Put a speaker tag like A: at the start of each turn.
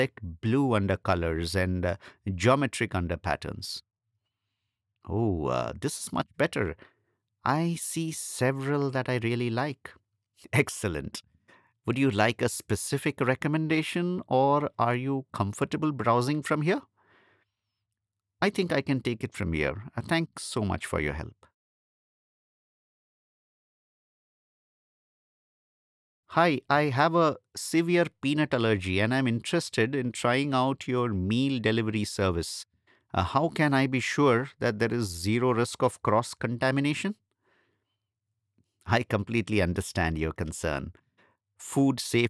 A: like blue undercolors and geometric under patterns. Oh, this is much better. I see several that I really like. Excellent. Would you like a specific recommendation or are you comfortable browsing from here? I think I can take it from here. Thanks so much for your help. Hi, I have a severe peanut allergy and I'm interested in trying out your meal delivery service. How can I be sure that there is zero risk of cross contamination? I completely understand your concern. Food safety